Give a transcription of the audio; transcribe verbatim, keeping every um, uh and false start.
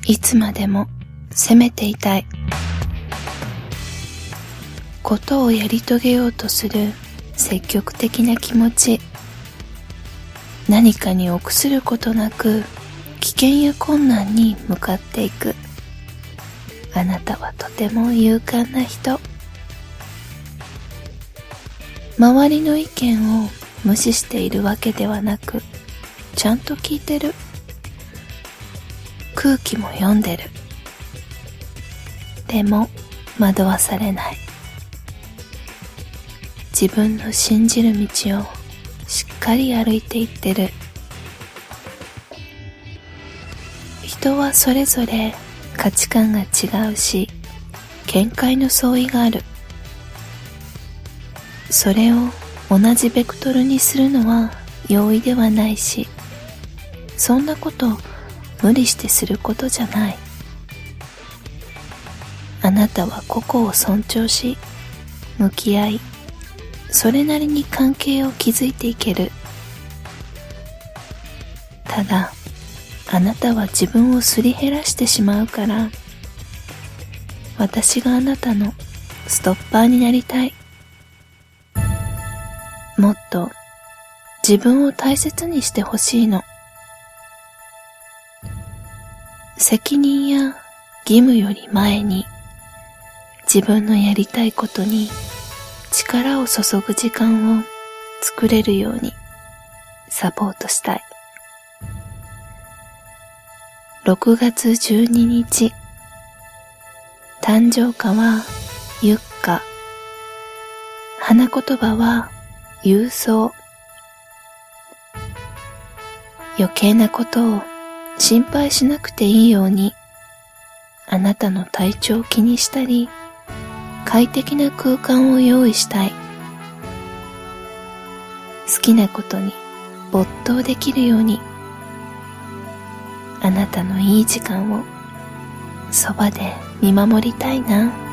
いつまでも責めていたい。ことをやり遂げようとする積極的な気持ち、何かに臆することなく危険や困難に向かっていく。あなたはとても勇敢な人。周りの意見を無視しているわけではなく、ちゃんと聞いてる。空気も読んでる。でも惑わされない。自分の信じる道をしっかり歩いていってる。人はそれぞれ価値観が違うし、見解の相違がある。それを同じベクトルにするのは容易ではないし、そんなこと無理してすることじゃない。あなたは個々を尊重し、向き合い、それなりに関係を築いていける。ただ、あなたは自分をすり減らしてしまうから、私があなたのストッパーになりたい。もっと自分を大切にしてほしいの。責任や義務より前に、自分のやりたいことに力を注ぐ時間を作れるようにサポートしたい。ろくがつじゅうににち、誕生花はユッカ、花言葉は郵送。余計なことを心配しなくていいように、あなたの体調を気にしたり、快適な空間を用意したい。好きなことに没頭できるように、あなたのいい時間をそばで見守りたいな。